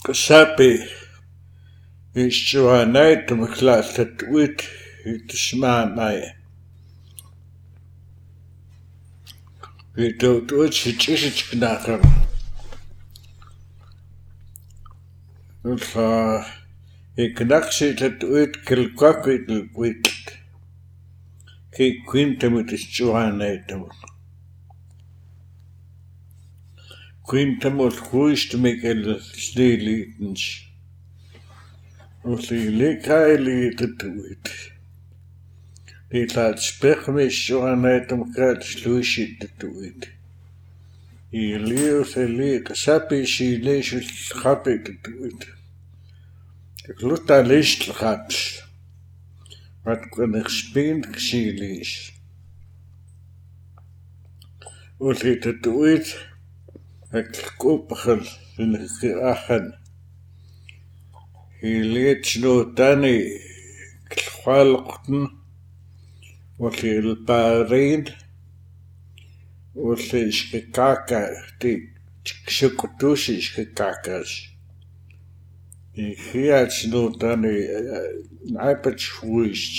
Sapi istuanait maklaastat uit itusmaamai Vitotuit sichisichknaqam ulha iknaqsitat uit kilquaquit lquit ki quintamut istuanaitam quintamut huistmikel snilitens ulli likaili tatuit Lilaat spechmistuanaitam kaatluisit tatuit Ilius liik sapi sileisul khapi tatuit Kluta list gaat wat kan expand xilis Ulli tatuit ek kopgel in geachen Iliet snotani khalqten Ulli البارين Ulli iskikaka ti xikutusi iskikakas Ihiat snotani naipach huist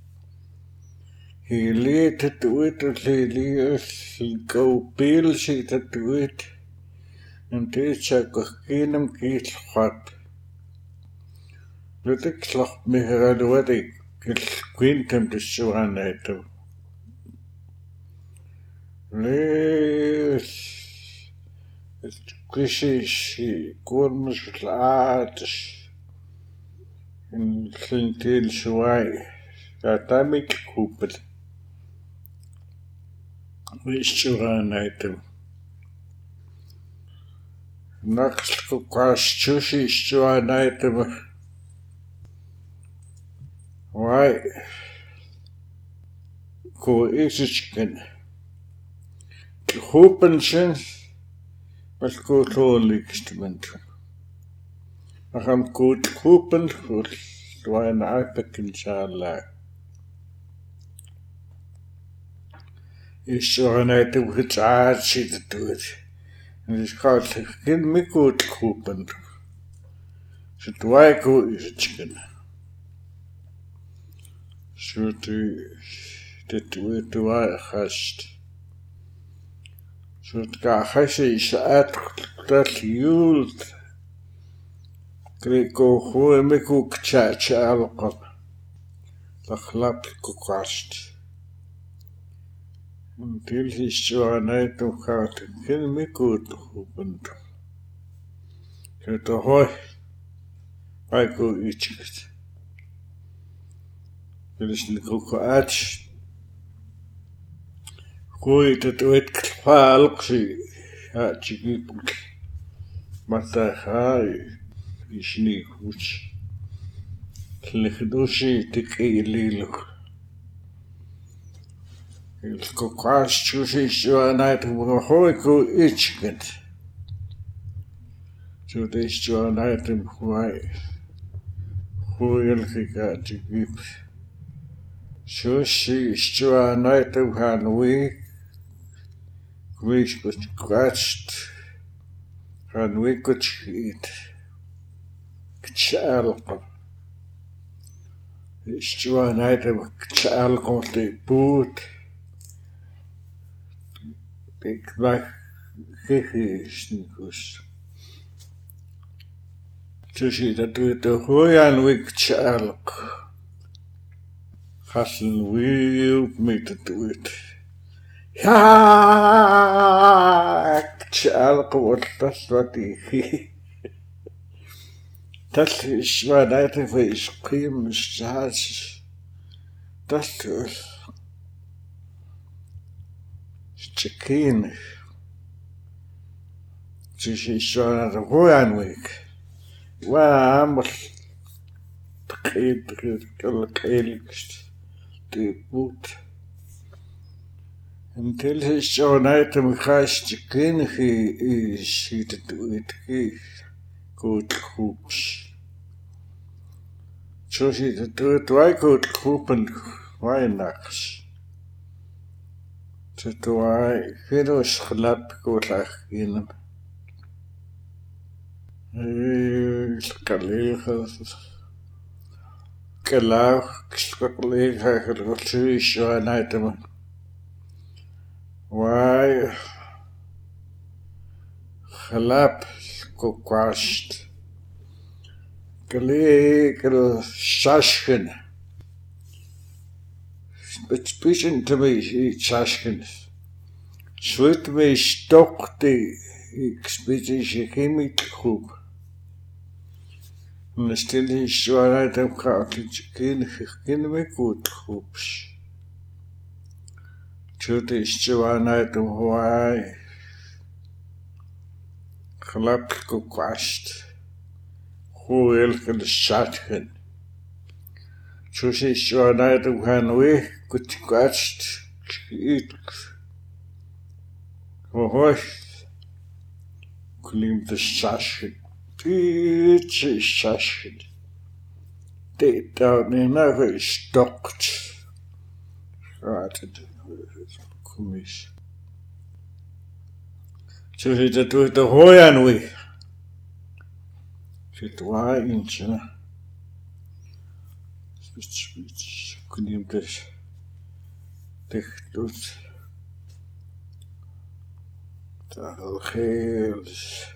Iliet tatuit ulli lius kaupil si tatuit Anticha kuhkinam kiilhuat Lutik sloch mihraduadik Quintam tissuanaitam Lees Quisishi Kurmus Laatis in Clintil Suai Atamik Kupel Vissuanaitam Naxku Quaschushi Suanaitam Why Ko isichken Hopenschen was ko tolikstment Acham gut hopen war ein Alpekin Schala Ich so eine Hitzachi tut und ich kaut kin mi gut hopen So zwei ko isichken So du hast So gahashi saat dat yult Kriko hoe miku kchacha alqab Lakhlap kukwast Until his joanait of heart kin miku tuhubund So to hoi Aiko ichkit Kilisni kukwach Kui tatuit kfalqsi Hachigipuk Matahai Ishni huch Likhdushi tikililuk Ilkukwas chushi shuanait Hoiku ichkit So this shuanait Huai Huilkikachigip Shushi shuanait Hanwi Wish was crushed and we could eat Kchalqa. It's one item Kchalqa the boot. Big back Kihisnikus. To see that with the Hoyan we Kchalq. Hassan will me to do it. Kchalqa what that's what he Das ist mein Leiter für ich Scream Stars. Das ist Chicken. Sie ist schon an der Hohenweg. Wow, was Keiligst. Die Boot. Until his schon item Christ Chicken, he is seated with his good hoops. So she do it why good hooping why nachts. So do I heroes glad go like in Kalilha Kalau Kalilha Kalishanaitama. Why Halap Kukwasht Kali Shashkin. But speaking to me, Shashkin. Sweet me stock the expedition chemic group. En dan stel je zwaarheid op kaartje kinderen met goed groeps. Toen is zwaarheid op Hawaii. Gelukkig gekwast. Hoe elke de zatgen. Toen is zwaarheid op Hanoi. Goed gekwast. Hoor. Klim de zatgen. Pitje zatgen. Dit dan in een gestokt. Gaat het. Commissie. Zo zit het door de hooi aan we. Zit waar eentje. Spits. Kun je hem dus dicht doet. Daar al geel.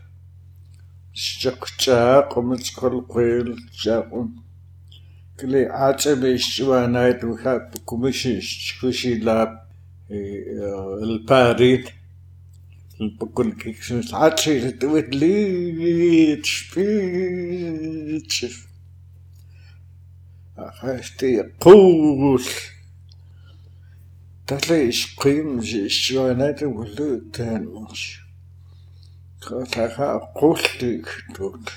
Sjakja, kom het schoolgeel. Jakon. Kle aatse beestje waar naar toe gaat. Commissie. Squishy lab. El Paris. بكل كيكس عطشي تودليت شبيت أخشتي قول تلاقيش قيم الشوانات ولو تانوش خاطها قولتي كتوك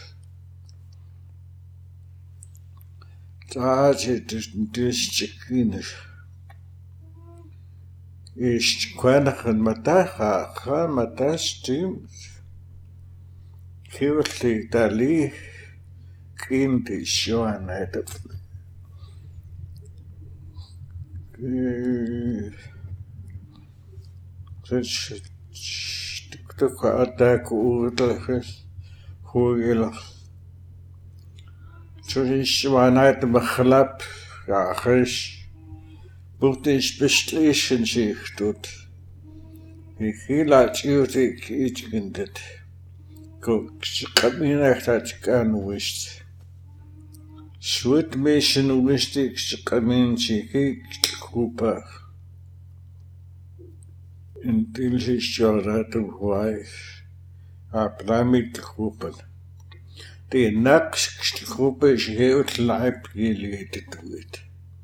تعاتي تشتكينش إيش كوانخن متاخا خان متاش تيم كيوتلي تالي كينتي شوان هيدا تكتك أتاك وغتلفس هو يلا شو شوان هيدا بخلاب يا خيش Butisch bestrischen sich dort. Ich hielt ich gendet. Guck, ich mir echt hat gern wisst. Schwit mischen wistig, ich kann sich Gruppe. In diese Jahrhundert weiß. Mit Gruppen. Die nächste Gruppe ist heel leib geledet wird.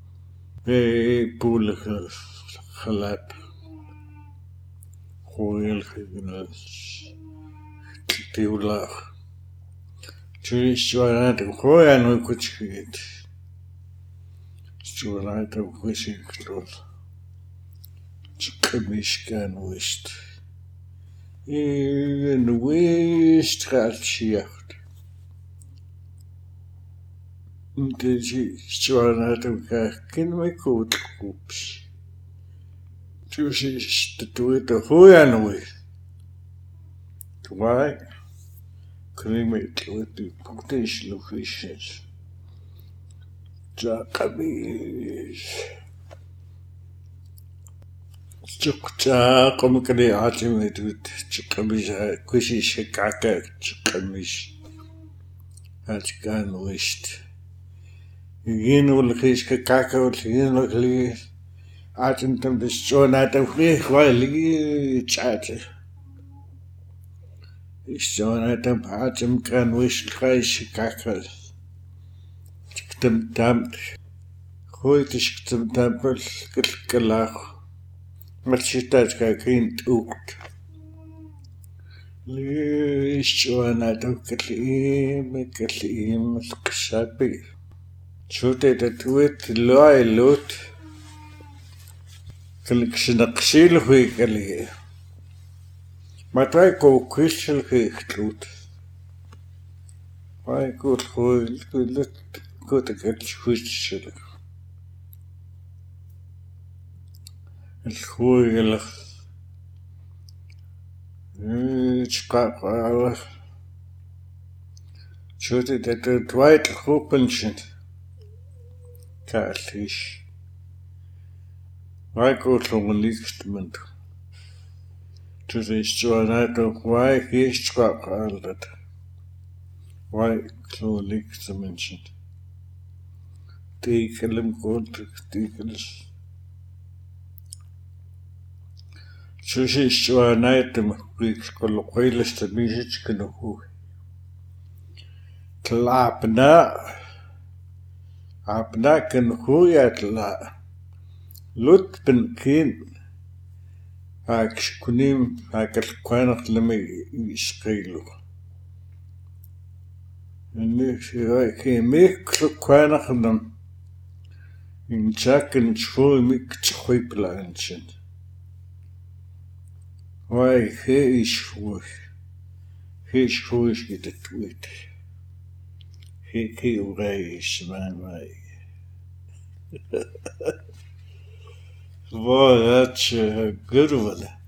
Poel gelap. Goeie gegenas. Tiulach. Tjus zwaarheid op gooi en ook goed schiet. Zwaarheid op gezicht tot. Tjukkemiskan wist. En wist gaat schicht. Deze zwaarheid op kin me goed groeps. Dus is de doet de goeie nooit. Why? Kun me het de potential fishes. Jakamis. Chukcha, kom ik de aarde met doet. Chakamis, kusjes, kaka, chakamis. Het kan wist. Geen olgis gekaka olgis olgis. Atentem dus zo naar de vlieg waar lie chatte. Is zo naar de atem kan wist krijs kaka. Chiktem tamt. Gooit is chiktem tampel gelach. Maar zit dat geen toekt. Is zo naar de klim sabi. Zoete dat weet looi lood. Klik snaksil hui kali. Maar wij ko kwissel gechtloed. Wij goed gooi lut goed het kwissel. Het gooi het skap. Chute that the Dwight Hopenchen Carlish. Why go to one lichtment? To this night of why he struck all that. Why Clo licht mentioned. Take him gold tickles. Sushi night of weeks colloquialist the music can who. Clapna. Apna can who yet la. Lut ben kin. Kunim Kwanach Lemi Skrilu. And if I make Kwanach them in Jack and Chul Mik Chwipla ancient. Why he is whoosh. He is whoosh get it wit. He raise man way. Boy, that's a good one.